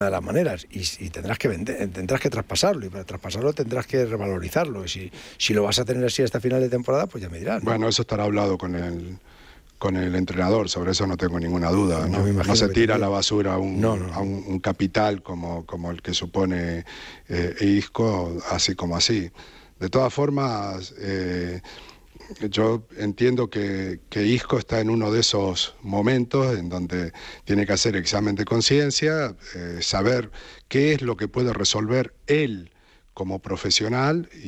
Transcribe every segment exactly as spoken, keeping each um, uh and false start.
de las maneras y, y tendrás que vender, tendrás que traspasarlo y para traspasarlo tendrás que revalorizarlo y si, si lo vas a tener así hasta final de temporada pues ya me dirás, ¿no? Bueno, eso estará hablado con el con el entrenador, sobre eso no tengo ninguna duda, ¿no? No se tira a la basura un, no, no, no. a un, un capital como, como el que supone eh, Isco, así como así. De todas formas, eh, yo entiendo que, que Isco está en uno de esos momentos en donde tiene que hacer examen de conciencia, eh, saber qué es lo que puede resolver él como profesional y,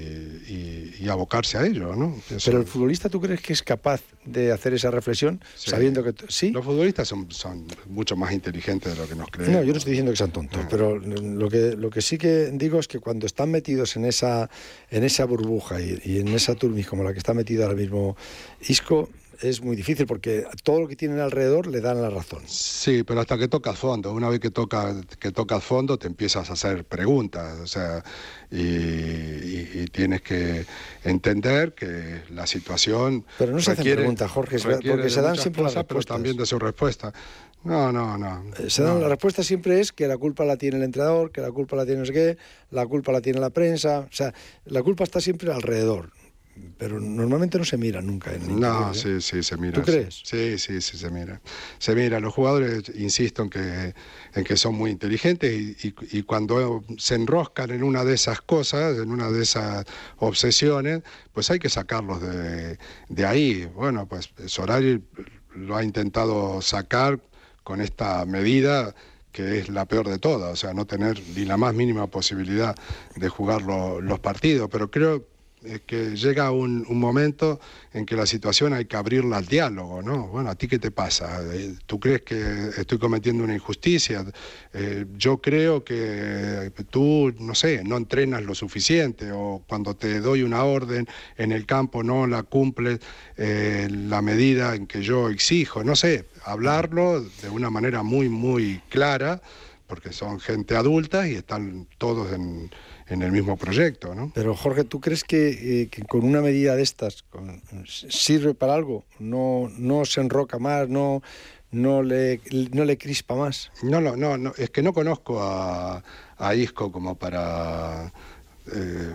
y, y abocarse a ello, ¿no? Eso... Pero el futbolista, ¿tú crees que es capaz de hacer esa reflexión sí. sabiendo que... ¿Sí? Los futbolistas son, son mucho más inteligentes de lo que nos creemos. No, yo no estoy diciendo que sean tontos, no. pero lo que, lo que sí que digo es que cuando están metidos en esa, en esa burbuja y, y en esa turbis como la que está metido ahora mismo Isco, es muy difícil porque todo lo que tienen alrededor le dan la razón. Sí, pero hasta que tocas fondo, una vez que toca que tocas fondo te empiezas a hacer preguntas, o sea, y, y, y tienes que entender que la situación Pero no se requiere, hacen preguntas, Jorge, porque se dan siempre cosas, las respuestas. Pero también de su respuesta. No, no, no. Se dan, no. La respuesta siempre es que la culpa la tiene el entrenador, que la culpa la tiene no sé qué, la culpa la tiene la prensa, o sea, la culpa está siempre alrededor. Pero normalmente no se mira nunca en el interior, No, ¿eh? sí, sí, se mira. ¿Tú crees? Sí, sí, sí, se mira. Se mira. Los jugadores, insisto, en que, en que son muy inteligentes y, y, y cuando se enroscan en una de esas cosas, en una de esas obsesiones, pues hay que sacarlos de, de ahí. Bueno, pues Solari lo ha intentado sacar con esta medida que es la peor de todas, o sea, no tener ni la más mínima posibilidad de jugar lo, los partidos, pero creo que llega un, un momento en que la situación hay que abrirla al diálogo, ¿no? Bueno, ¿a ti qué te pasa? ¿Tú crees que estoy cometiendo una injusticia? Eh, yo creo que tú, no sé, no entrenas lo suficiente o cuando te doy una orden en el campo no la cumples eh, la medida en que yo exijo, no sé, hablarlo de una manera muy, muy clara, porque son gente adulta y están todos en... en el mismo proyecto, ¿no? Pero Jorge, ¿tú crees que, eh, que con una medida de estas con, sirve para algo? ¿No, no se enroca más, no, no, le, no le crispa más? No, no, no, no, es que no conozco a, a Isco como para eh,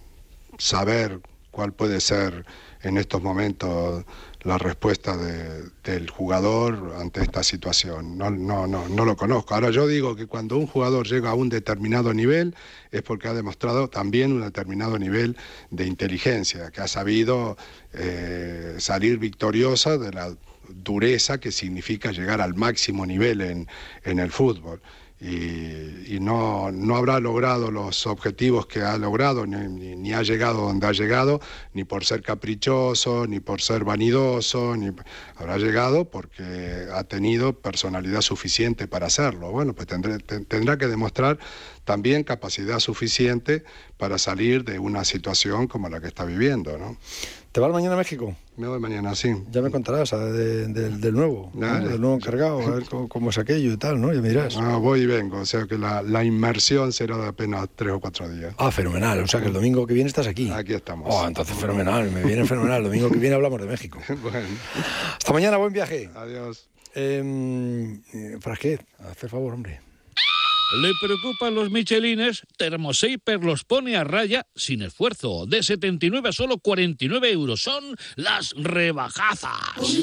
saber cuál puede ser en estos momentos la respuesta de, del jugador ante esta situación. No, no, no, no lo conozco. Ahora yo digo que cuando un jugador llega a un determinado nivel es porque ha demostrado también un determinado nivel de inteligencia, que ha sabido eh, salir victoriosa de la dureza que significa llegar al máximo nivel en, en el fútbol. Y, y no, no habrá logrado los objetivos que ha logrado, ni, ni, ni ha llegado donde ha llegado, ni por ser caprichoso, ni por ser vanidoso, ni habrá llegado porque ha tenido personalidad suficiente para hacerlo. Bueno, pues tendré, te, tendrá que demostrar también capacidad suficiente para salir de una situación como la que está viviendo, ¿no? ¿Te vas mañana a México? Me voy mañana, sí. Ya me contarás de, de, del nuevo, ¿no? Del nuevo encargado, a ver cómo, cómo es aquello y tal, ¿no? Ya me dirás. Ah, voy y vengo, o sea que la, la inmersión será de apenas tres o cuatro días. Ah, fenomenal, o sea que el domingo que viene estás aquí. Aquí estamos. Oh, entonces fenomenal, me viene fenomenal. El domingo que viene hablamos de México. Bueno. Hasta mañana, buen viaje. Adiós. Eh, Frasquet, haz el favor, hombre. ¿Le preocupan los michelines? Thermosaper los pone a raya sin esfuerzo. De setenta y nueve a solo cuarenta y nueve euros. Son las rebajazas.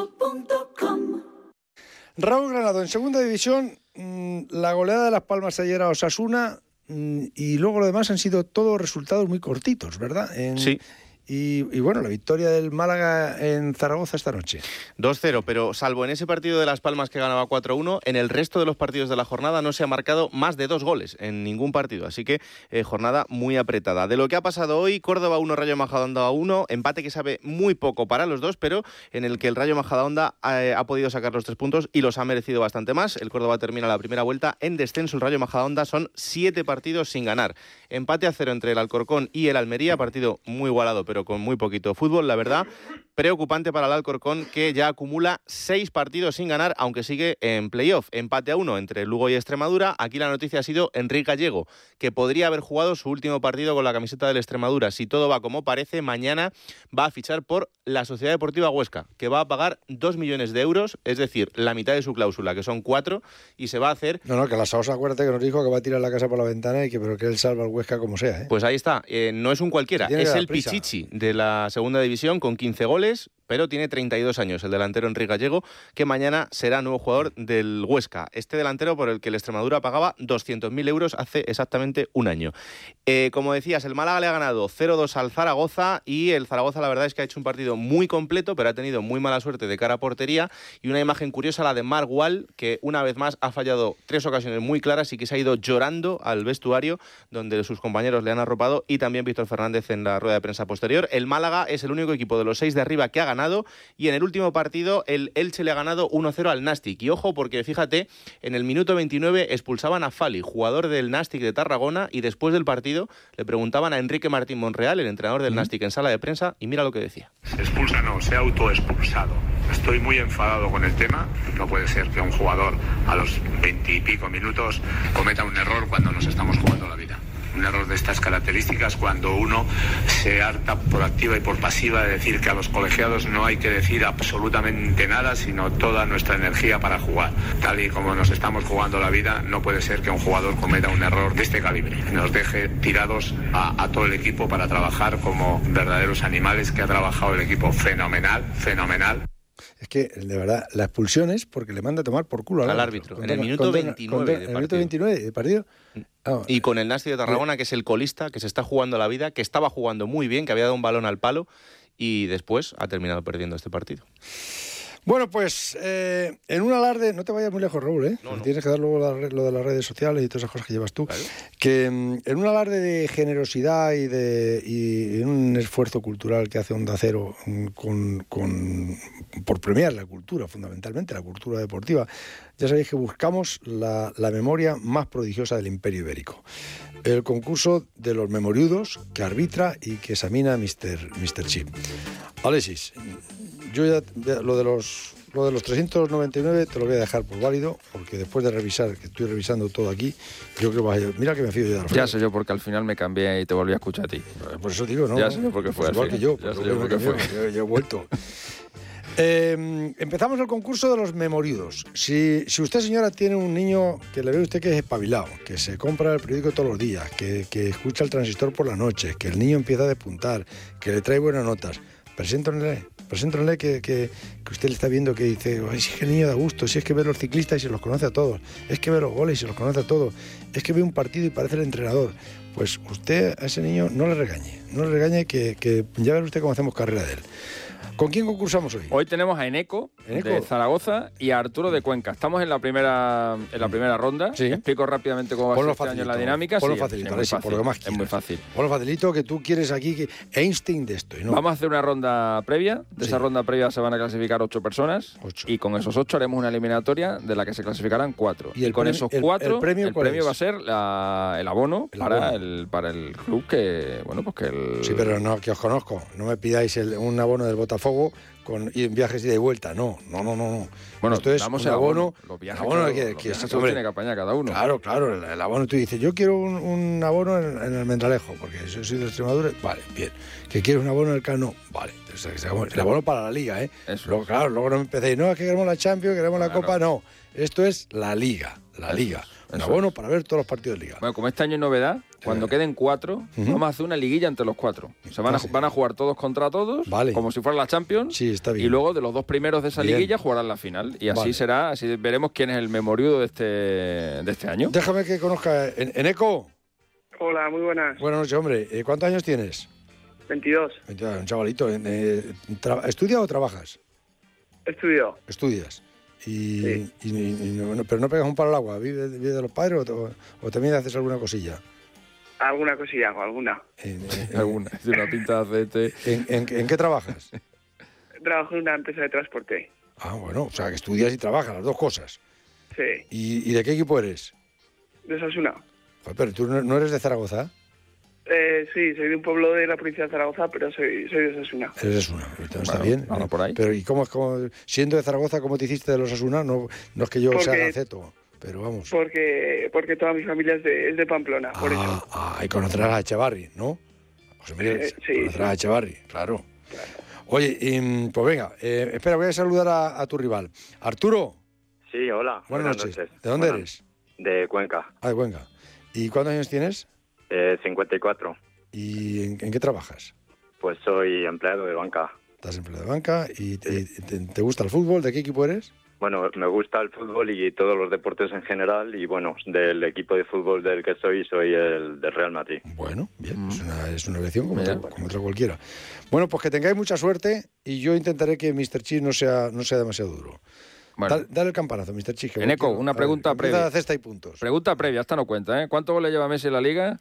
Raúl Granado, en segunda división, mmm, la goleada de Las Palmas ayer a Osasuna mmm, y luego lo demás han sido todos resultados muy cortitos, ¿verdad? En... Sí. Y, y bueno, la victoria del Málaga en Zaragoza esta noche. dos cero, pero salvo en ese partido de Las Palmas que ganaba cuatro uno, en el resto de los partidos de la jornada no se ha marcado más de dos goles en ningún partido. Así que eh, jornada muy apretada. De lo que ha pasado hoy, Córdoba uno, Rayo Majadahonda uno, empate que sabe muy poco para los dos, pero en el que el Rayo Majadahonda eh, ha podido sacar los tres puntos y los ha merecido bastante más. El Córdoba termina la primera vuelta en descenso. El Rayo Majadahonda son siete partidos sin ganar. Empate a cero entre el Alcorcón y el Almería, partido muy igualado, pero con muy poquito fútbol, la verdad. preocupante para el Alcorcón, que ya acumula seis partidos sin ganar, aunque sigue en playoff. Empate a uno entre Lugo y Extremadura. Aquí la noticia ha sido Enrique Gallego, que podría haber jugado su último partido con la camiseta del Extremadura. Si todo va como parece, mañana va a fichar por la Sociedad Deportiva Huesca, que va a pagar dos millones de euros, es decir, la mitad de su cláusula, que son cuatro, y se va a hacer... No, no, que la Saosa, acuérdate que nos dijo que va a tirar la casa por la ventana y que, pero que él salva al Huesca como sea, ¿eh? Pues ahí está, eh, no es un cualquiera, es el prisa. Pichichi de la segunda división con quince goles, pero tiene treinta y dos años, el delantero Enrique Gallego, que mañana será nuevo jugador del Huesca. Este delantero por el que el Extremadura pagaba doscientos mil euros hace exactamente un año. Eh, como decías, el Málaga le ha ganado cero dos al Zaragoza, y el Zaragoza la verdad es que ha hecho un partido muy completo, pero ha tenido muy mala suerte de cara a portería, y una imagen curiosa la de Marc Wall, que una vez más ha fallado tres ocasiones muy claras y que se ha ido llorando al vestuario, donde sus compañeros le han arropado, y también Víctor Fernández en la rueda de prensa posterior. El Málaga es el único equipo de los seis de arriba que ha ganado, y en el último partido el Elche le ha ganado uno cero al Nastic. Y ojo, porque fíjate, en el minuto veintinueve expulsaban a Fali, jugador del Nastic de Tarragona, y después del partido le preguntaban a Enrique Martín Monreal, el entrenador del Nastic, en sala de prensa, y mira lo que decía. Expulsa no, se ha autoexpulsado. Estoy muy enfadado con el tema. No puede ser que un jugador a los veintipico minutos cometa un error cuando nos estamos jugando la vida. Un error de estas características, cuando uno se harta por activa y por pasiva de decir que a los colegiados no hay que decir absolutamente nada, sino toda nuestra energía para jugar. Tal y como nos estamos jugando la vida, no puede ser que un jugador cometa un error de este calibre. Nos deje tirados a, a todo el equipo para trabajar como verdaderos animales, que ha trabajado el equipo fenomenal, fenomenal. Es que, de verdad, la expulsión es porque le manda a tomar por culo al, al árbitro. árbitro. En el minuto veintinueve. En el minuto veintinueve de partido. Ah, y con el Nastic de Tarragona, que es el colista, que se está jugando la vida, que estaba jugando muy bien, que había dado un balón al palo, y después ha terminado perdiendo este partido. Bueno, pues eh, en un alarde, no te vayas muy lejos, Raúl, ¿eh? No, no. Tienes que dar luego la, lo de las redes sociales y todas esas cosas que llevas tú. Claro. Que en un alarde de generosidad y de y en un esfuerzo cultural que hace Onda Cero con, con, por premiar la cultura, fundamentalmente la cultura deportiva, ya sabéis que buscamos la, la memoria más prodigiosa del Imperio Ibérico. El concurso de los memoriudos que arbitra y que examina mister mister Chip. Alexis, yo ya, ya lo de los lo de los trescientos noventa y nueve te lo voy a dejar por válido, porque después de revisar, que estoy revisando todo aquí, yo creo que vas a... Mira que me fío yo de Alfredo. Ya sé yo, porque al final me cambié y te volví a escuchar a ti. Por eso digo, ¿no? Ya sé yo por qué fue. Pues igual que yo, ya sé yo por qué fue. Yo, yo he vuelto. Eh, empezamos el concurso de los memoriudos. Si, si usted, señora, tiene un niño que le ve usted que es espabilado, que se compra el periódico todos los días, que, que escucha el transistor por la noche, que el niño empieza a despuntar, que le trae buenas notas, preséntenle, preséntenle que, que, que usted le está viendo que dice, ay, si es que el niño da gusto, si es que ve los ciclistas y se los conoce a todos, es que ve los goles y se los conoce a todos, es que ve un partido y parece el entrenador. Pues usted a ese niño no le regañe, no le regañe, que, que ya ve usted cómo hacemos carrera de él. ¿Con quién concursamos hoy? Hoy tenemos a Eneco, ¿Eneco? de Zaragoza, y a Arturo de Cuenca. Estamos en la primera en la primera ronda. Sí. Explico rápidamente cómo va Ponlo a ser este facilito, año la dinámica. Ponlo sí, facilito, es muy sí, fácil, por lo que más quieras. es muy fácil. Ponlo facilito, que tú quieres aquí que Einstein de esto. ¿Y no? Vamos a hacer una ronda previa. De Sí. esa ronda previa se van a clasificar ocho personas. Ocho. Y con esos ocho haremos una eliminatoria de la que se clasificarán cuatro. ¿Y el con premio- esos el- cuatro, el premio el cuál premio es? va a ser la- el abono, El para, abono. El, para el club que, bueno, pues que el... Sí, pero no, que os conozco. No me pidáis el- un abono del Botafogo con, y en viajes ida y vuelta. No, no, no, no. Bueno, esto es damos un el abono. abono. Los viajes, abono claro, que, los que viajes es- se los hombre, tiene que apañar cada uno. Claro, claro. El, el abono, tú dices, yo quiero un, un abono en, en el Mendralejo, porque yo soy de Extremadura. Vale, bien. ¿Que quieres un abono en el Cano? Vale. Entonces, el abono para la Liga, ¿eh? Eso Luego, es. claro, luego no me empecéis, no, es que queremos la Champions, queremos la Claro. Copa. No. Esto es la Liga. La Eso Liga. es, Un eso abono es. para ver todos los partidos de Liga. Bueno, como este año es novedad, cuando queden cuatro, Ujú. vamos a hacer una liguilla entre los cuatro. Se van a, Ah, sí. van a jugar todos contra todos, Vale. como si fuera la Champions. Sí, está bien. Y luego de los dos primeros de esa Bien. liguilla jugarán la final. Y así Vale. será, así veremos quién es el memoriudo de este, de este año. Déjame que conozca. En, Eneco. Hola, muy buenas. Buenas noches, hombre. Eh, ¿Cuántos años tienes? veintidós. veintidós, un chavalito. Eh, tra- ¿Estudias o trabajas? Estudio. Estudias. Y, Sí. y- y no- no- pero no pegas un palo al agua. ¿Vives vive de los padres o, te- o también haces alguna cosilla? Alguna cosilla hago, alguna. En, en- Alguna. Es una pinta de aceite. en- en- ¿En qué trabajas? Trabajo en una empresa de transporte. Ah, bueno, o sea, que estudias y trabajas, las dos cosas. Sí. ¿Y, y de qué equipo eres? De Osasuna. Joder, pero tú no, no eres de Zaragoza. Eh, sí, soy de un pueblo de la provincia de Zaragoza, pero soy, soy de Osasuna. Eres de Osasuna, está Bueno, bien. vamos por ahí. Pero ¿y cómo es como siendo de Zaragoza, cómo te hiciste de los Osasuna? No, no es que yo Porque- sea gaceto, pero vamos. Porque porque toda mi familia es de, es de Pamplona, por Ah, eso. ah, y conocerás a Echevarri, ¿no? José Miguel, Eh, sí, conocerás sí. a Echevarri, claro. Oye, y, pues venga, eh, espera, voy a saludar a, a tu rival. Arturo, Sí, hola. buenas, noches. ¿De dónde Buenas- eres? De Cuenca, Ah, de Cuenca. ¿Y cuántos años tienes? eh, cincuenta y cuatro. ¿Y en, en qué trabajas? Pues soy empleado de banca. Estás empleado de banca y, y te, te gusta el fútbol. ¿De qué equipo eres? Bueno, me gusta el fútbol y todos los deportes en general y bueno, del equipo de fútbol del que soy, soy el del Real Madrid. Bueno, bien, es, una, es una elección como, Mira. otra, como otra cualquiera. Bueno, pues que tengáis mucha suerte y yo intentaré que mister Cheese no sea, no sea demasiado duro. Bueno, Dale, dale el campanazo, mister Cheese. que Eneco, quiero- una a ver, pregunta empieza previa. a cesta y puntos. pregunta previa, esta no cuenta, ¿eh? ¿Cuántos goles lleva Messi en la Liga?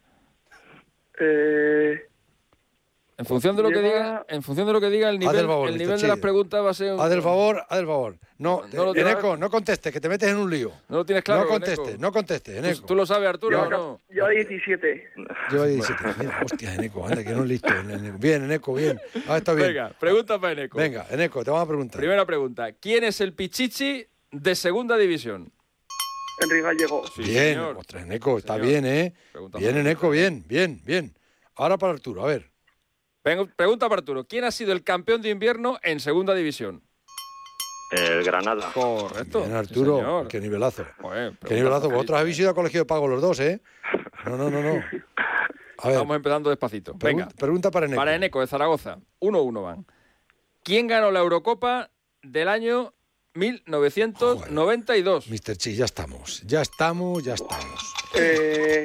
Eh, En función de lo que Lleva- diga, en función de lo que diga el Haz nivel, el favor, el mister nivel de las Cheese. preguntas va a ser un- Haz el favor, haz el favor. No, No lo Eneco, tienes- no contestes, que te metes en un lío. No lo tienes claro. no contestes, Eneco. no contestes, ¿Tú, Eneco. tú lo sabes, Arturo, yo, o no? yo diecisiete. Lleva diecisiete. Mira, hostia, Eneco, anda, que no es listo. Eneco. Bien, Eneco, bien. Ah, está bien. Venga, pregunta para Eneco. Venga, Eneco, te vamos a preguntar. Primera pregunta. ¿Quién es el Pichichi de segunda división? Enrique Gallego. Sí, bien, señor. ostras, Eneco, está Señor. bien, ¿eh? Pregunta Bien, para Eneco, bien, bien, bien. Ahora para Arturo, a ver. Venga, pregunta para Arturo. ¿Quién ha sido el campeón de invierno en segunda división? El Granada. Correcto. Bien, Sí, Arturo, señor. qué nivelazo. Joder, Qué pregunta nivelazo. facilita. Vosotros habéis ido a colegio de pago los dos, ¿eh? No, no, no, no. A ver, Estamos empezando despacito. pregun- Venga, pregunta para Eneco. para Eneco de Zaragoza. uno uno van. ¿Quién ganó la Eurocopa del año mil novecientos noventa y dos? mister Cheese, ya estamos. Ya estamos, ya estamos. Eh,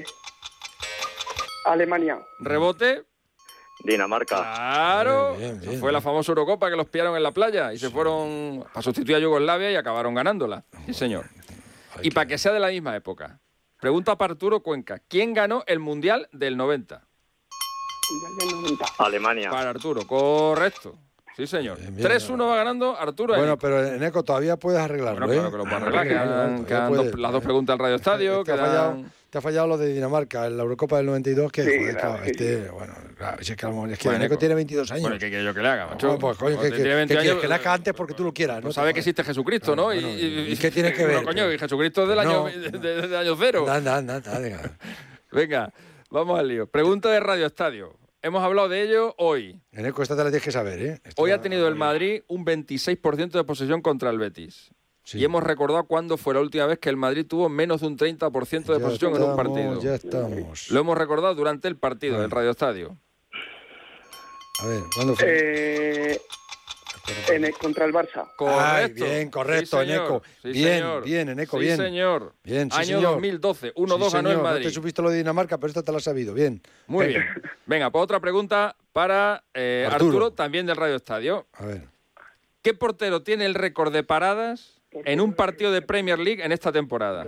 Alemania. Rebote. Dinamarca. Claro. Bien, bien, Esa bien, fue la bien. famosa Eurocopa que los pillaron en la playa y se fueron a sustituir a Yugoslavia y acabaron ganándola. Sí, señor. Ay, Y para qué- que sea de la misma época. Pregunta para Arturo Cuenca. ¿Quién ganó el Mundial del noventa? Alemania. Para Arturo. Correcto. Sí, señor. Bien, bien. tres uno va ganando Arturo. Bueno, Eneco. pero Eneco todavía puedes arreglarlo, Bueno, ¿eh? claro que lo puedo arreglar. Quedan, Todavía quedan puedes. dos- las dos preguntas del Radio Estadio. Te ha, quedan- fallado, te ha fallado lo de Dinamarca en la Eurocopa del noventa y dos, que, Sí, joder, claro, claro, sí, este, bueno, claro, si es que, a lo mejor- es que Bueno, Eneco Eneco. tiene veintidós años. Bueno, ¿qué quiero yo que le haga, macho? Bueno, pues, coño, Cuando que, tiene que, veinte que quieres años, que nazca antes porque tú lo quieras, no ¿no? sabe que existe Jesucristo, ¿no? Bueno, y, ¿y- y qué tiene que ver? No, coño, y Jesucristo es del No. año, de, de- del año cero. Anda, anda, anda, venga. Venga, vamos al lío. Pregunta de Radio Estadio. Hemos hablado de ello hoy. Eneco, esta te la tienes que saber, ¿eh? Esto Hoy va- ha tenido el Madrid un veintiséis por ciento de posesión contra el Betis. Sí. Y hemos recordado cuándo fue la última vez que el Madrid tuvo menos de un treinta por ciento de Ya posesión en un estamos, partido. Ya estamos. Lo hemos recordado durante el partido Ah. del Radio Estadio. A ver, ¿cuándo fue? Eh, en el- contra el Barça. Correcto. Ay, bien, correcto, Sí, señor. Eneco. Sí, Bien, señor. bien, Eneco, Sí, bien. señor. Bien, sí, Año señor. dos mil doce, uno dos Sí, ganó el señor, Madrid. No te supiste lo de Dinamarca, pero esta te la has sabido. Bien. Muy Venga, bien. Venga, pues otra pregunta para eh, Arturo. Arturo. también del Radio Estadio. A ver. ¿Qué portero tiene el récord de paradas en un partido de Premier League en esta temporada?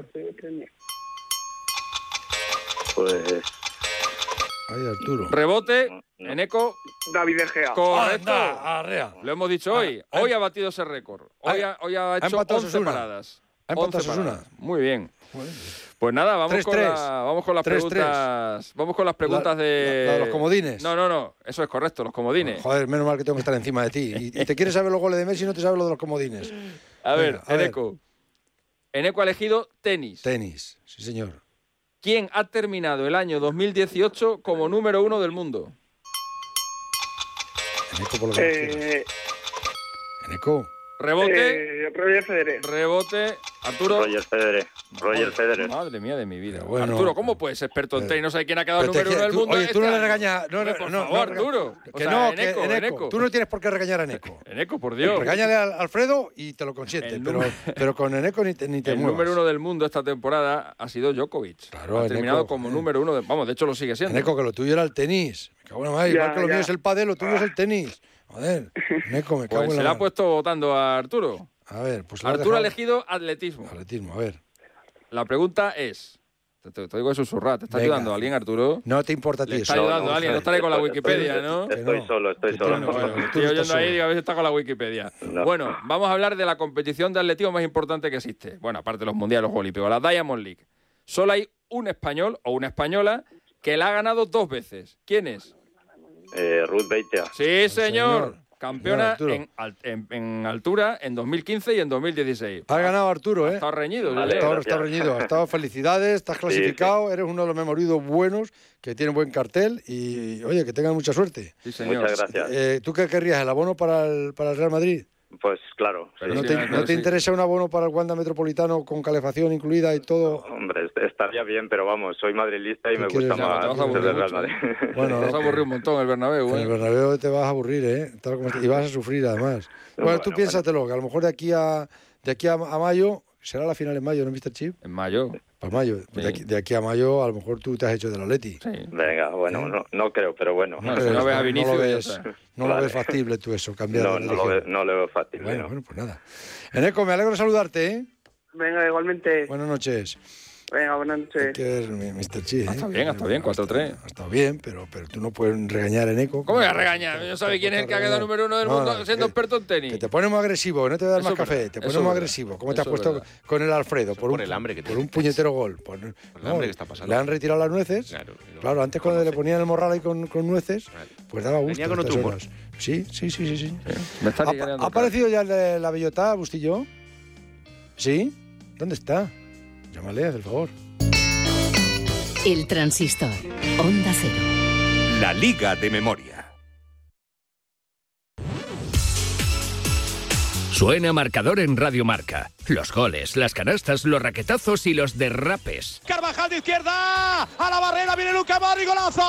Pues Ay, Arturo. Rebote, No. Eneco, David De Gea. correcto. Anda, arrea. Lo hemos dicho hoy. Ah, Hoy ha batido ese récord. Hoy ha- ha, hoy ha ha hecho empatado once Osasuna. paradas. Ha empatado once Osasuna. paradas. Muy bien. Pues nada, vamos, tres, con, tres. la- vamos con las tres, preguntas. Vamos con las preguntas La- de. la- la de los comodines. No, no, no. Eso es correcto, los comodines. Joder, menos mal que tengo que estar encima de ti. Y, y te quieres saber los goles de Messi y no te sabes lo de los comodines. A ver, Venga, a ver. Eneco. Eneco ha elegido tenis. Tenis, sí señor. ¿Quién ha terminado el año dos mil dieciocho como número uno del mundo? Eneco, por lo que quieras. Eh, Eneco. Rebote, eh, Roger Federer. rebote. Arturo. Roger Federer. Roger Federer. Madre mía de mi vida. Pero bueno, Arturo, ¿cómo puedes ser experto en pero- tenis? No sé quién ha quedado Pero te número uno quie- del tú- mundo. Oye, tú este no le año. regañas. No, Hombre, no, por no, favor, no, Arturo. O Que sea, no, Eneco, que Eneco, Eneco. Tú no tienes por qué regañar a Eneco. Eneco, por Dios. Regáñale a Alfredo y te lo consiente, El pero, número- pero con Eneco ni te, ni te El muevas. número uno del mundo esta temporada ha sido Djokovic. Claro, ha terminado Eneco, como joder. número uno. De, vamos, de hecho lo sigue siendo. Eneco, que lo tuyo era el tenis. Me cago en la madre. Ya, Igual que lo ya. mío es el pádel, lo tuyo es el tenis. Joder, Eneco, me cago Pues en se la le ha madre. puesto votando a Arturo. A ver, pues lo has Arturo ha dejado- elegido atletismo. Atletismo, a ver. La pregunta es... Te, te, te digo de susurrar. ¿Te está Venga. ayudando alguien, Arturo? No te importa a ti Le está eso. ayudando no, alguien. No estoy- estaré con la estoy- Wikipedia, estoy- ¿no? Que Estoy no. solo, estoy Que solo. tú no, Bueno, Tú estoy estás oyendo ahí solo. y a veces está con la Wikipedia. No. Bueno, vamos a hablar de la competición de atletismo más importante que existe. Bueno, aparte de los mundiales, los olímpicos, la Diamond League. Solo hay un español o una española que la ha ganado dos veces. ¿Quién es? Eh, Ruth Beitia. Sí, señor. señor. Campeona Arturo. en, al- en- en altura en dos mil quince y en dos mil dieciséis. Has ganado Arturo, ¿eh? Está reñido. Vale. ¿eh? Está, gracias. está reñido. Has estado felicidades, estás clasificado, eres uno de los memoridos buenos que tienen buen cartel y, oye, que tengan mucha suerte. Sí, señor. Muchas gracias. Eh, ¿Tú qué querrías? ¿El abono para el, para el Real Madrid? Pues claro. Pero sí. ¿No sí, te, pero ¿no te sí. interesa un abono para el Wanda Metropolitano con calefacción incluida y todo? Hombre, est- estaría bien, pero vamos, soy madrilista y ¿Tú me quieres- gusta Ya, más te vas a ser del Real aburrir Madrid. Bueno, Te vas a aburrir un montón el Bernabéu. En el ¿eh? Bernabéu te vas a aburrir, ¿eh? Tal como está- y vas a sufrir, además. Bueno, Bueno, tú bueno. piénsatelo, que a lo mejor de aquí a, de aquí a, a mayo, será la final en mayo, ¿no, mister Chip? En mayo. Para mayo. Sí. De, aquí, de aquí a mayo, a lo mejor tú te has hecho del Atleti. Sí. Venga, bueno, no, no creo, pero bueno. Bueno, si no ves a Vinicius, lo ya ves, está. no lo Vale. ves factible tú eso, cambiar No, de no lo, religión. ve- no lo veo fácil. Bueno, ¿no? bueno, pues nada. Eneco, me alegro de saludarte, ¿eh? Venga, igualmente. Buenas noches. Venga, buenas noches. Que eres mi- mister Chi, ¿eh? Ah, está bien, está bien, cuatro tres. Ha estado bien, pero, pero tú no puedes regañar a Eneco. ¿Cómo voy a regañar? ¿No sabe quién es el que ha quedado número uno del No, mundo no, siendo que- experto en tenis? Que te pones muy agresivo, que no te voy a dar Eso más es café, verdad, te eso pones es muy verdad, agresivo. ¿Cómo te has eso es puesto verdad. con el Alfredo? Eso Por, por un, el hambre que por un tienes. puñetero gol. Por, el no, hambre que está pasando. Le han retirado las nueces. Claro, y lo Claro, antes cuando le ponían el morral ahí con, con nueces, Claro. pues daba gusto. Venía con a otro estas humor. horas. Sí, sí, sí, sí. sí. Me está ¿Ha, liando ha el cara. aparecido ya el de la bellota, Bustillo? ¿Sí? ¿Dónde está? Llámale, haz el favor. El Transistor. Onda Cero. La Liga de Memoria. Suena marcador en Radio Marca. Los goles, las canastas, los raquetazos y los derrapes. Carvajal de izquierda, a la barrera viene Luka Modric, golazo.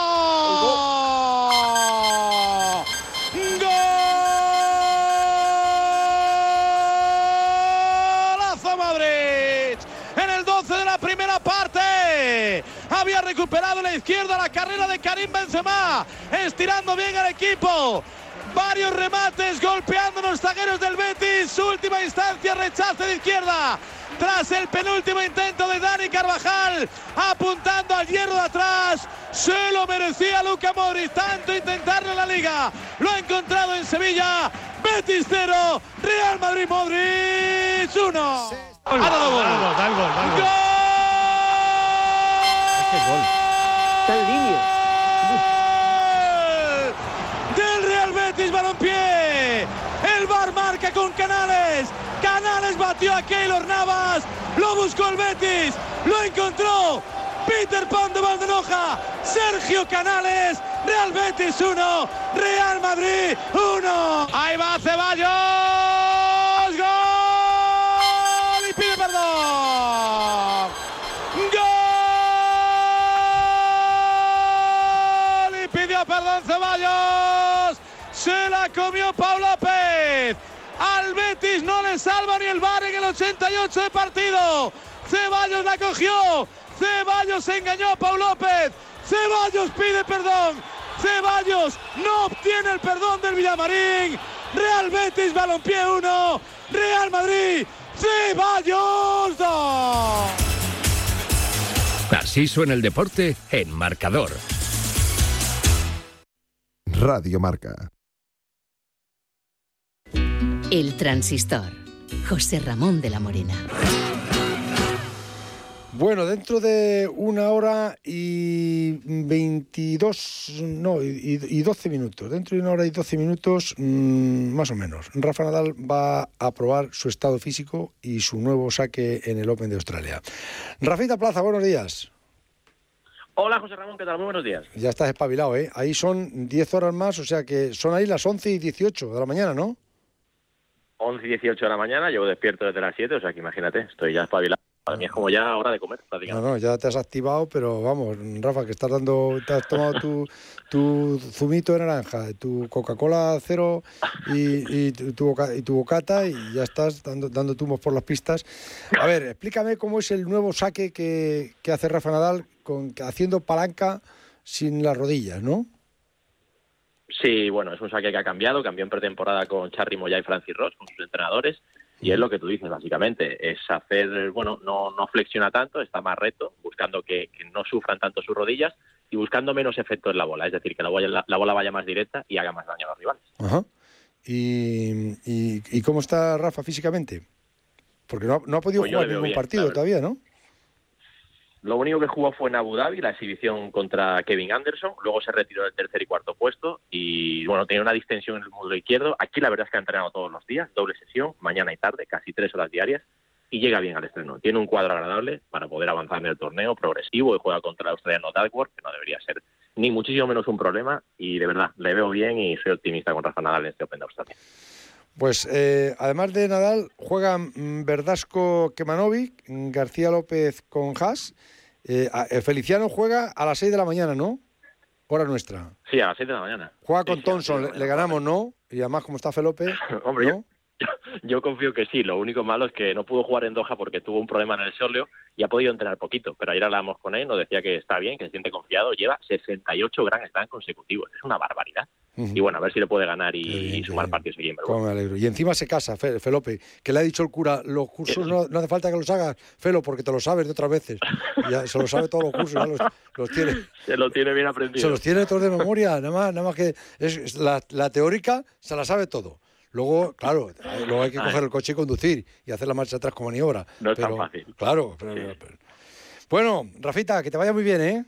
Golazo Modric. En el doce de la primera parte. Había recuperado en la izquierda la carrera de Karim Benzema, estirando bien al equipo. Varios remates golpeando los zagueros del Betis. Última instancia, rechace de izquierda. Tras el penúltimo intento de Dani Carvajal, apuntando al hierro de atrás. Se lo merecía Luka Modric, tanto intentarlo en la Liga. Lo ha encontrado en Sevilla. Betis cero, Real Madrid Modric uno. Ha dado gol. Da el gol, da el gol. ¡Gol! Está en línea. Del Real Betis Balompié. El V A R marca con Canales. Canales batió a Keylor Navas. Lo buscó el Betis. Lo encontró. Peter Pan de Valdenoja. Sergio Canales. Real Betis uno. Real Madrid uno. Ahí va Ceballos. Gol. Y pide perdón. Gol. Y pidió perdón Ceballos. Se la comió Pau López. Al Betis no le salva ni el V A R en el ochenta y ocho de partido. Ceballos la cogió. Ceballos engañó a Pau López. Ceballos pide perdón. Ceballos no obtiene el perdón del Villamarín. Real Betis Balompié uno. Real Madrid Ceballos dos. Así suena el deporte en marcador. Radio Marca. El Transistor. José Ramón de la Morena. Bueno, dentro de una hora y veintidós, no, y, y doce minutos, dentro de una hora y doce minutos, mmm, más o menos, Rafa Nadal va a probar su estado físico y su nuevo saque en el Open de Australia. Rafita Plaza, buenos días. Hola, José Ramón, ¿qué tal? Muy buenos días. Ya estás espabilado, ¿eh? Ahí son diez horas más, o sea que son ahí las once y dieciocho de la mañana, ¿no? once y dieciocho de la mañana, llevo despierto desde las siete, o sea que imagínate, estoy ya espabilado. Para mí es como ya hora de comer, prácticamente. No, no, ya te has activado, pero vamos, Rafa, que estás dando, te has tomado tu, tu zumito de naranja, tu Coca-Cola cero y, y, tu, tu boca, y tu bocata y ya estás dando, dando tumos por las pistas. A ver, explícame cómo es el nuevo saque que, que hace Rafa Nadal con, haciendo palanca sin las rodillas, ¿no? Sí, bueno, es un saque que ha cambiado, cambió en pretemporada con Charly Moya y Francis Ross, con sus entrenadores, y es lo que tú dices, básicamente, es hacer, bueno, no, no flexiona tanto, está más recto, buscando que, que no sufran tanto sus rodillas y buscando menos efecto en la bola, es decir, que la bola, la, la bola vaya más directa y haga más daño a los rivales. Ajá. ¿Y, y, y cómo está Rafa físicamente? Porque no, no ha podido Pues yo jugar le veo ningún bien, partido claro. todavía, ¿no? Lo único que jugó fue en Abu Dhabi, la exhibición contra Kevin Anderson, luego se retiró del tercer y cuarto puesto y, bueno, tenía una distensión en el muslo izquierdo. Aquí la verdad es que ha entrenado todos los días, doble sesión, mañana y tarde, casi tres horas diarias, y llega bien al estreno. Tiene un cuadro agradable para poder avanzar en el torneo, progresivo, y juega contra el australiano Duckworth, que no debería ser ni muchísimo menos un problema, y de verdad, le veo bien y soy optimista con Rafa Nadal en este Open de Australia. Pues eh, además de Nadal, juegan Verdasco Kemanovic, García López con Haas. Eh, Feliciano juega a las seis de la mañana, ¿no? Hora nuestra. Sí, a las seis de la mañana. Juega sí, con sí, Thompson, le, le ganamos, ¿no? Y además, como está Felópez, Hombre, ¿no? Yo, yo confío que sí. Lo único malo es que no pudo jugar en Doha porque tuvo un problema en el sóleo y ha podido entrenar poquito. Pero ayer hablamos con él, nos decía que está bien, que se siente confiado. Lleva sesenta y ocho Grand Slam consecutivos. Es una barbaridad. Uh-huh. Y bueno, a ver si le puede ganar y, bien, y sumar bien. partidos aquí en Melbourne. Me alegro. Y encima se casa, Fe, Felope, que le ha dicho el cura, los cursos no, no hace falta que los hagas, Felo, porque te lo sabes de otras veces. Ya se lo sabe todos los cursos, ya los, los tiene. Se lo tiene bien aprendido. Se los tiene todos de memoria, nada más, nada más que es, la, la teórica se la sabe todo. Luego, claro, luego hay que coger el coche y conducir y hacer la marcha atrás como maniobra. No es pero, tan fácil. Claro. Pero, sí. pero, bueno, Rafita, que te vaya muy bien, ¿eh?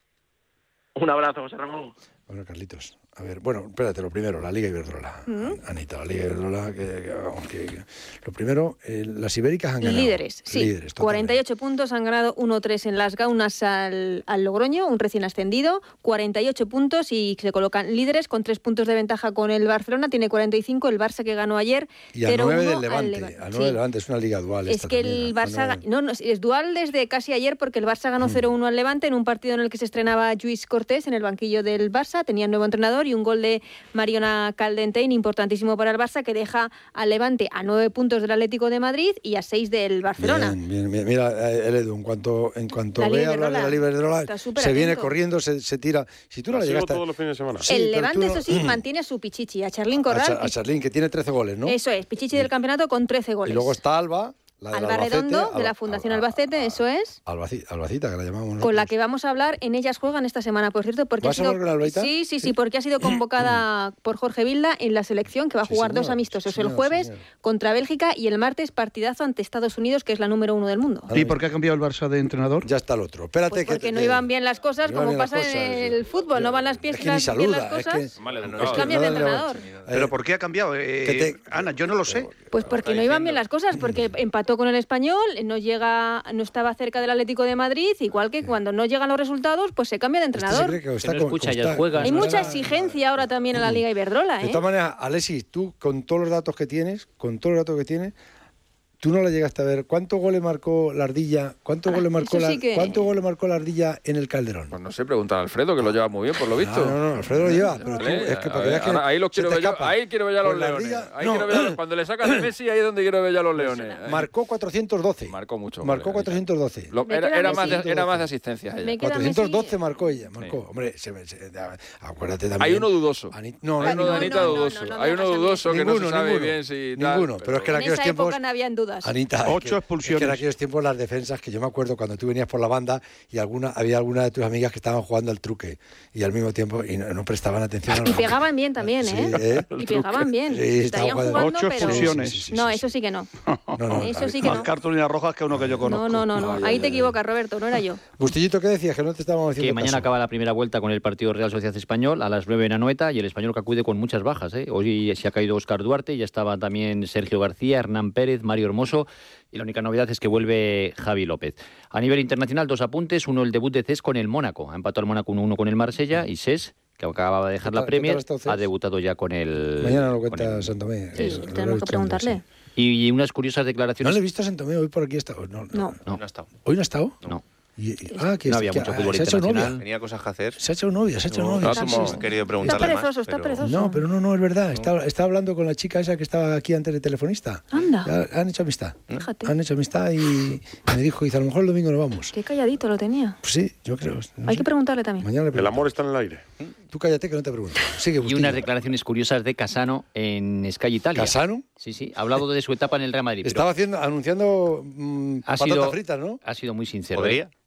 Un abrazo, José Ramón. Bueno, Carlitos. A ver, bueno, espérate, lo primero, la Liga Iberdrola. ¿Mm? Anita, la Liga Iberdrola, que, que, que, que lo primero, eh, las ibéricas han ganado. Líderes, sí. Líderes, cuarenta y ocho puntos, han ganado uno tres en las gaunas al, al Logroño, un recién ascendido, cuarenta y ocho puntos y se colocan líderes con tres puntos de ventaja con el Barcelona, tiene cuarenta y cinco, el Barça que ganó ayer. Y a nueve del Levante, Leva- al nueve sí. del Levante, es una liga dual. Es que también, el Barça, no, no, es dual desde casi ayer porque el Barça ganó mm. cero uno al Levante en un partido en el que se estrenaba Lluís Cortés en el banquillo del Barça, tenía un nuevo entrenador y un gol de Mariona Caldentein, importantísimo para el Barça, que deja al Levante a nueve puntos del Atlético de Madrid y a seis del Barcelona. Bien, bien, bien. Mira, el Edu, en cuanto, en cuanto ve hablar de la Liga Iberdrola, se atento. viene corriendo, se, se tira. Si tú no la llegaste todos los fines de semana. Sí, el Levante, no... eso sí, mantiene a su Pichichi, a Charlín Corral. A, Char, a Charlín, que tiene trece goles, ¿no? Eso es, Pichichi del campeonato con trece goles. Y luego está Alba. Alba Redondo, de la Fundación Al, Albacete, al, eso es. Albacita, Albacita, que la llamamos nosotros. Con la que vamos a hablar, en ellas juegan esta semana, por cierto. Porque ¿Vas ha sido... a hablar con Albaita? Sí, sí, sí, porque ha sido convocada por Jorge Vilda en la selección, que va a jugar sí, dos amistosos, sí, el jueves señor. contra Bélgica y el martes partidazo ante Estados Unidos, que es la número uno del mundo. ¿Y por qué ha cambiado el Barça de entrenador? Ya está el otro. Espérate pues porque que no iban bien las cosas, no como pasa cosas, en el fútbol, no van las piezas es que ni saluda, bien las cosas, es que, pues cambias de entrenador. ¿Pero por qué ha cambiado? Eh, te... Ana, yo no lo sé. Pues porque no iban bien las cosas, porque empató con el Español, no llega, no estaba cerca del Atlético de Madrid, igual que cuando no llegan los resultados, pues se cambia de entrenador. Este que no escucha, ya juega. Hay mucha exigencia ahora también en la Liga Iberdrola, ¿eh? De todas maneras, Alexis, tú con todos los datos que tienes, con todos los datos que tienes, tú no la llegaste a ver. ¿Cuántos goles marcó la Ardilla? ¿Cuántos ah, goles marcó la sí que... ¿Cuántos goles marcó la Ardilla en el Calderón? Pues no sé, preguntar a Alfredo, que lo lleva muy bien, por lo visto. Ah, no, no, Alfredo lo lleva, pero tú, es que para que veas que ahí los quiero ver yo, ahí quiero ver ya los pues leones. Ardilla, ahí no. quiero ver a, cuando le sacas de Messi, ahí es donde quiero ver ya los leones. Marcó cuatrocientos doce. Marcó mucho. Marcó vale, cuatrocientos doce. Lo, era, era, más de, era más de asistencia ella. cuatrocientos doce marcó ella, marcó. Sí. Hombre, se, se, acuérdate también. Hay uno dudoso. Anit, no, hay uno de Anita no, dudoso. No, no, no, hay uno dudoso que ninguno, no se sabe ninguno, bien si ninguno, pero es que en aquellos tiempos no habían dudas. Anita, ocho expulsiones. En aquellos tiempos las defensas, que yo me acuerdo cuando tú venías por la banda y alguna había alguna de tus amigas que estaban jugando al truque y al mismo tiempo y no, no prestaban atención a y pegaban bien también, ¿eh? Sí, ¿eh? Y pegaban bien. Sí, estarían jugando, ocho pero... expulsiones. Sí, sí, sí, no, eso sí que no. no, no eso sí que no. Más cartulinas rojas que uno que yo conozco. No, no, no, no. Ahí te equivocas, Roberto, no era yo. Bustillito, ¿qué decías? Que no te estábamos diciendo. Que mañana caso. acaba la primera vuelta con el partido Real Sociedad Español a las nueve en Anoeta y el Español que acude con muchas bajas, ¿eh? Hoy se ha caído Óscar Duarte, ya estaba también Sergio García, Hernán Pérez, Mario Hermoso y la única novedad es que vuelve Javi López. A nivel internacional, dos apuntes. Uno, el debut de Cés con el Mónaco. Ha empatado el Mónaco uno uno con el Marsella y Cés, que acababa de dejar la Premier, ha debutado ya con el... Mañana lo cuenta Santomé. Sí, sí tenemos que preguntarle. Y unas curiosas declaraciones... ¿No le he visto a Santomé hoy por aquí? Está... No, no, no. no, no ha estado. ¿Hoy no ha estado? No. Y, y, ah, que no es, había que, mucho ah, fútbol se ha hecho internacional. novia. Tenía cosas que hacer. Se ha hecho novia, se ha hecho no, novia. No, hemos sí, querido preguntarle está perezoso, más. Está pero... perezoso. No, pero no, no, es verdad. Está, está hablando con la chica esa que estaba aquí antes de telefonista. Anda. Ya, han hecho amistad. Fíjate. Han hecho amistad y me dijo, dice, a lo mejor el domingo nos vamos. Qué calladito lo tenía. Pues sí, yo creo. No Hay sé. que preguntarle también. Mañana le el amor está en el aire. Tú cállate que no te pregunto. Sigue, y unas declaraciones curiosas de Casano en Sky Italia. ¿Casano? Sí, sí. Ha hablado de su etapa en el Real Madrid. Estaba haciendo, anunciando mmm, ha patatas sido, fritas, ¿no? Ha sido muy sincero. ¿Podría?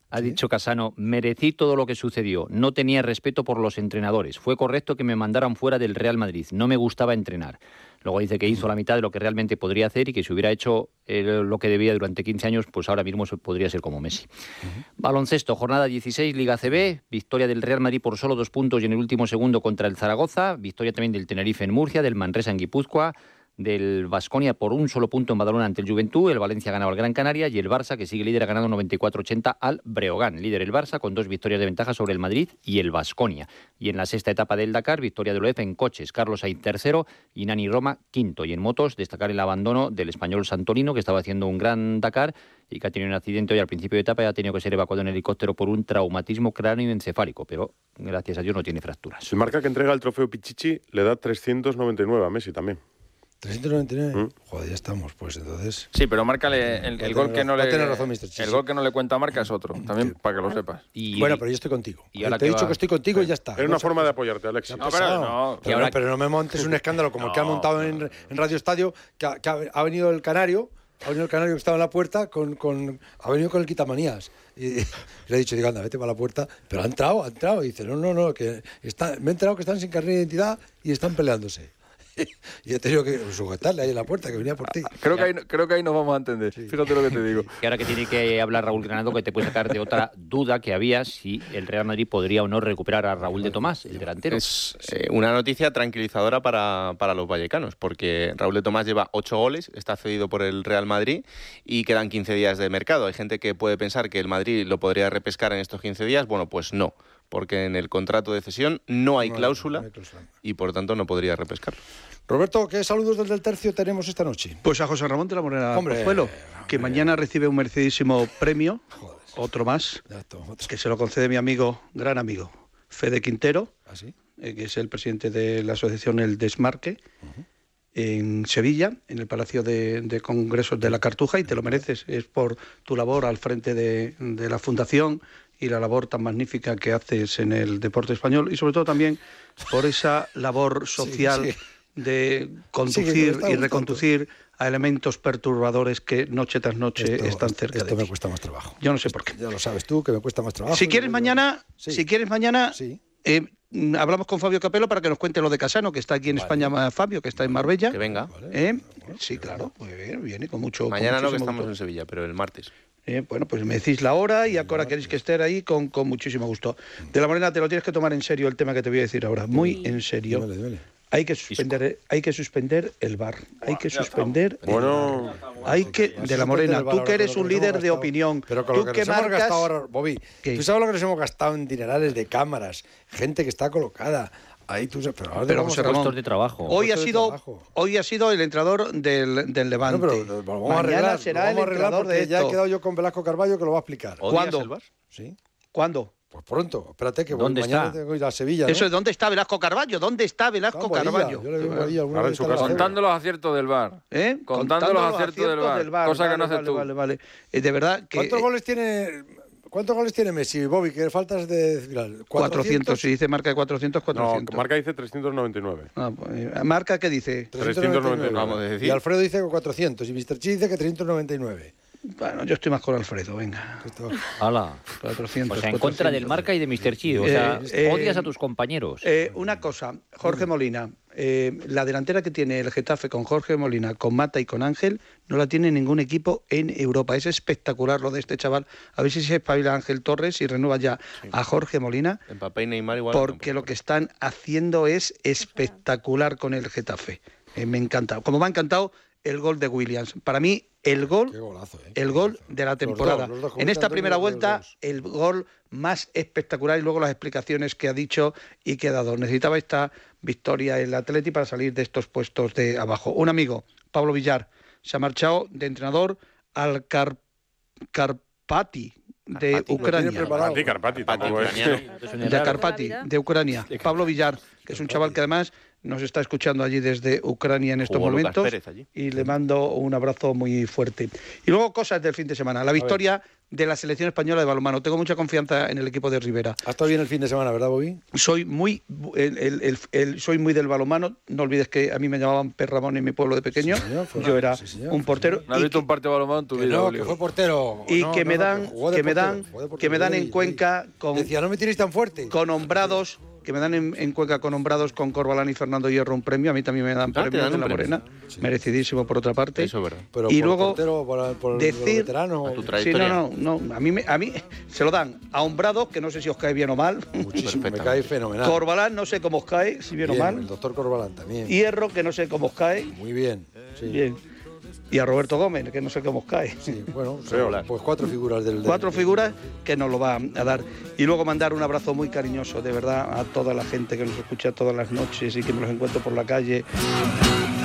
Ha dicho Cassano, merecí todo lo que sucedió, no tenía respeto por los entrenadores, fue correcto que me mandaran fuera del Real Madrid, no me gustaba entrenar. Luego dice que hizo la mitad de lo que realmente podría hacer y que si hubiera hecho eh, lo que debía durante quince años, pues ahora mismo podría ser como Messi. Uh-huh. Baloncesto, jornada dieciséis, Liga A C B, victoria del Real Madrid por solo dos puntos y en el último segundo contra el Zaragoza, victoria también del Tenerife en Murcia, del Manresa en Guipúzcoa, del Baskonia por un solo punto en Badalona ante el Juventud, el Valencia ha ganado al Gran Canaria y el Barça, que sigue líder, ha ganado noventa y cuatro ochenta al Breogán. Líder el Barça con dos victorias de ventaja sobre el Madrid y el Baskonia. Y en la sexta etapa del Dakar, victoria de O E F en coches, Carlos Sainz tercero y Nani Roma quinto. Y en motos, destacar el abandono del español Santolino, que estaba haciendo un gran Dakar y que ha tenido un accidente hoy al principio de etapa y ha tenido que ser evacuado en helicóptero por un traumatismo cráneoencefálico, pero gracias a Dios no tiene fracturas. El Marca que entrega el trofeo Pichichi le da trescientos noventa y nueve a Messi también. trescientos noventa y nueve. ¿Mm? Joder, ya estamos, pues entonces. Sí, pero Marca le, el, el gol que no le razón, el gol que no le cuenta a Marca es otro, también para que lo sepas. Y, bueno, pero yo estoy contigo. Y ahora te he dicho va... que estoy contigo y ya está. Es una no forma de apoyarte, Alexis. No, pero no, pero, ahora... pero no me montes un escándalo como no, el que ha montado en, en Radio Estadio, que ha, que ha venido el Canario. Ha venido el Canario que estaba en la puerta, con, con, ha venido con el quitamanías. Y, y le he dicho, digo, anda, vete para la puerta. Pero ha entrado, ha entrado. Y dice, no, no, no, que está, me he enterado que están sin carnet de identidad y están peleándose. Y he tenido que sujetarle ahí en la puerta, que venía por ti. Creo que ahí, creo que ahí nos vamos a entender. Sí. Fíjate lo que te digo. Y ahora que tiene que hablar Raúl Granado, que te puede sacar de otra duda que había, si el Real Madrid podría o no recuperar a Raúl de Tomás, el delantero. Es eh, una noticia tranquilizadora para, para los vallecanos, porque Raúl de Tomás lleva ocho goles, está cedido por el Real Madrid y quedan quince días de mercado. Hay gente que puede pensar que el Madrid lo podría repescar en estos quince días. Bueno, pues no, porque en el contrato de cesión no hay, no, cláusula, no hay cláusula y por tanto no podría repescarlo. Roberto, ¿qué saludos desde el Tercio tenemos esta noche? Pues a José Ramón de la Morena Pozuelo, que mañana recibe un merecidísimo premio, Joder, otro más, otro. que se lo concede mi amigo, gran amigo, Fede Quintero, ¿Ah, sí? eh, que es el presidente de la asociación El Desmarque, uh-huh. en Sevilla, en el Palacio de, de Congresos de la Cartuja, y te lo mereces, es por tu labor al frente de, de la Fundación y la labor tan magnífica que haces en el deporte español, y sobre todo también por esa labor social sí, sí. de conducir sí, y reconducir a elementos perturbadores que noche tras noche esto, están cerca esto de ti. Esto me cuesta más trabajo. Yo no sé por qué. Ya lo sabes tú, que me cuesta más trabajo. Si quieres mañana, sí. si quieres mañana, sí. eh, hablamos con Fabio Capello para que nos cuente lo de Cassano, que está aquí en vale. España, Fabio, que está en Marbella. Que venga. ¿Eh? Sí, claro, muy bien, viene con mucho... Mañana con no, que estamos gusto. en Sevilla, pero el martes. Eh, bueno, pues me decís la hora y a qué hora queréis que esté ahí con, con muchísimo gusto. De la Morena, te lo tienes que tomar en serio el tema que te voy a decir ahora, muy en serio. Dale, dale. Hay que suspender, hay que suspender el V A R. Hay que suspender. Bueno, hay que de la Morena. Tú que eres un líder de opinión. Pero con tú lo que, que nos marcas. Hemos gastado ahora, Bobby, ¿tú sabes lo que nos hemos gastado en dinerales de cámaras, gente que está colocada? Ahí tú, pero ahora pero vamos a puestos de trabajo. Hoy ha sido, hoy ha sido el entrenador del, del Levante. No, pero vamos Mañana a arreglar, será vamos el entrenador de esto. Ya he quedado yo con Velasco Carballo que lo va a explicar. ¿Cuándo? El bar? Sí. ¿Cuándo? Pues pronto, espérate que ¿Dónde voy, mañana está? tengo que ir a Sevilla, ¿no? Eso es, ¿dónde está Velasco Carballo? ¿Dónde está Velasco Boadilla, Carballo? Yo le digo Boadilla, alguna Ahora vez en su está casa. Contando los aciertos del V A R. ¿Eh? Contando, Contando los aciertos, aciertos del V A R. Del V A R. Cosa vale, que no haces vale, tú. Vale, vale. Eh, de verdad que... ¿Cuántos goles tiene... ¿Cuántos goles tiene Messi, Bobby? Que faltas de decir cuatrocientos, si dice marca de cuatrocientos, cuatrocientos. No, marca dice trescientos noventa y nueve. Ah, pues, ¿marca qué dice? trescientos noventa y nueve. Vamos a decir. Y Alfredo dice que cuatrocientos y mister Chi dice que trescientos noventa y nueve. Bueno, yo estoy más con Alfredo, venga. Hala. cuatrocientos. O sea, en contra del Marca y de mister Chi. O sea, eh, odias eh, a tus compañeros. Eh, una cosa, Jorge Molina. Eh, la delantera que tiene el Getafe con Jorge Molina, con Mata y con Ángel, no la tiene ningún equipo en Europa. Es espectacular lo de este chaval. A ver si se espabila Ángel Torres y renueva ya sí. a Jorge Molina. Mbappé y Neymar igual. Porque lo que están haciendo es espectacular con el Getafe. Eh, me encanta. Como me ha encantado el gol de Williams. Para mí, el gol, golazo, eh. el gol de la temporada. Los dos, los dos en esta primera vuelta, el gol más espectacular y luego las explicaciones que ha dicho y que ha dado. Necesitaba esta victoria el Atleti para salir de estos puestos de abajo. Un amigo, Pablo Villar, se ha marchado de entrenador al Car... Karpati de Karpati. Ucrania. Karpati, Karpati, tampoco es. De Karpati, de Ucrania. Pablo Villar, que es un chaval que además nos está escuchando allí desde Ucrania en estos Jugó momentos Lucas Pérez allí. y le mando un abrazo muy fuerte. Y luego cosas del fin de semana. La victoria de la selección española de balonmano. Tengo mucha confianza en el equipo de Rivera. Ha estado bien el fin de semana, ¿verdad, Bobby? Soy muy el, el, el, el, soy muy del balonmano. No olvides que a mí me llamaban Per Ramón en mi pueblo de pequeño. Sí, señor, fue, yo era sí, señor, un portero. ¿No has visto un partido de balonmano en tu vida? No, que fue portero. Y no, que, no, me no, dan, que, que, me dan, que me dan en Cuenca con... Decía, no me tiréis tan fuerte. Con nombrados... que me dan en, en Cuenca con nombrados con Corbalán y Fernando Hierro un premio. A mí también me dan ah, premios en La Morena. Sí. Merecidísimo por otra parte. Eso es verdad. Pero y por luego portero, por, por decir... veterano. A tu trayectoria. Sí, no, no, no. A mí, me, a mí se lo dan a Hombrado, que no sé si os cae bien o mal. Muchísimo, me cae fenomenal. Corbalán, no sé cómo os cae, si bien, bien o mal. El doctor Corbalán también. Hierro, que no sé cómo os cae. Muy bien. Sí. Bien. Y a Roberto Gómez, que no sé cómo os cae. Sí, bueno, pues cuatro figuras del... Cuatro figuras que nos lo va a dar. Y luego mandar un abrazo muy cariñoso, de verdad, a toda la gente que nos escucha todas las noches y que me los encuentro por la calle.